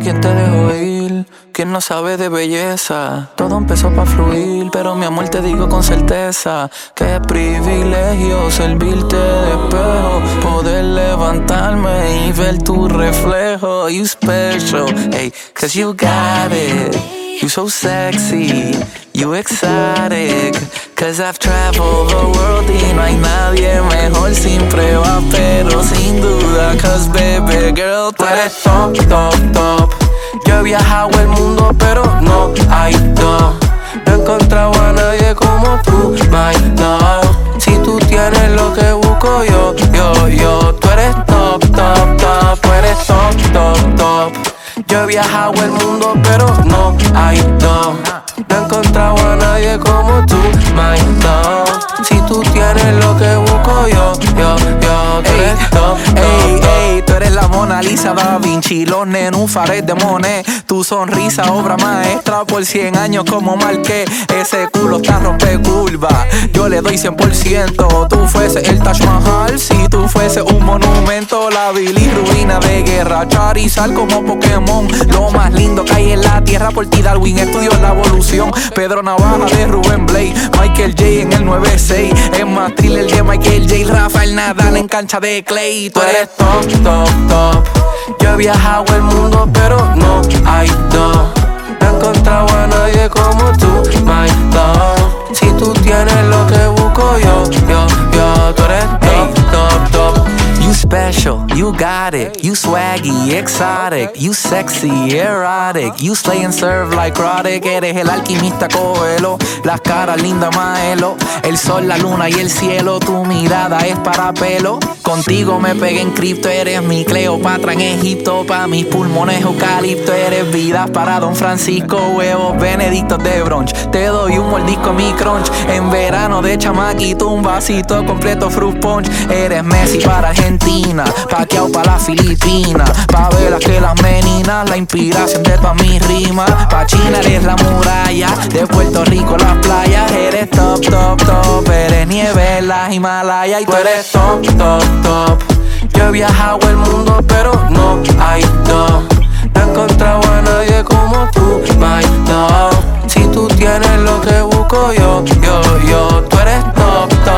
¿quién te dejó ir? ¿Quién no sabe de belleza? Todo empezó pa' fluir, pero mi amor te digo con certeza qué privilegio servirte de espejo, poder levantarme y ver tu reflejo. You special, hey, cause you got it. You so sexy, you exotic. Cause I've traveled the world y no hay nadie mejor sin prueba, pero sin duda. Cause baby girl, tú eres top, top, top. Yo he viajado el mundo pero no hay dos. No he encontrado a nadie como tú, my love. Si tú tienes lo que busco yo. Tú eres top, top, top. Tú eres top, top, top. Yo he viajado el mundo pero no hay dos. No he encontrado a nadie como tú, my love. Si tú tienes lo que busco yo. Tú eres top, ey, tú eres la Mona Lisa, Da Vinci, los nenúfares de Monet. Tu sonrisa, obra maestra por 100 años como Marqués. Ese culo está rompe curva, yo le doy 100%. Tú fuese el Taj Mahal, si tú fuese un monumento. La bilirruina de guerra, Charizard como Pokémon. Lo más lindo que hay en la tierra, por ti Darwin estudió la evolución. Pedro Navaja de Rubén Blade, Michael J en el 96. Es más thriller de Michael J, Rafael Nadal en cancha de clay. Tú eres top, top, top. Yo he viajado el mundo pero no hay dos. No he encontrado a nadie como tú, my love. Si tú tienes lo que busco yo. Tú eres top, top, top. You special, you got it. You swaggy, exotic. You sexy, erotic. You slay and serve like Roddick. Eres el alquimista Coelho. Las caras lindas Maelo. El sol, la luna y el cielo. Tu mirada es para pelo. Contigo me pegué en cripto. Eres mi Cleopatra en Egipto. Pa' mis pulmones eucalipto. Eres vida para Don Francisco. Huevos benedictos de brunch. Te doy un mordisco en mi crunch. En verano de chamaquito un vasito completo fruit punch. Eres Messi para Argentina, Pacquiao para las Filipinas, pa' velas que las meninas, la inspiración de todas mis rimas. Pa' China eres la muralla, de Puerto Rico las playas. Eres top, top, top, eres nieve en las Himalayas. Y tú eres top, top, top. Yo he viajado el mundo pero no hay dos. No he encontrado a nadie como tú, my love. Si tú tienes lo que busco yo. Tú eres top, top.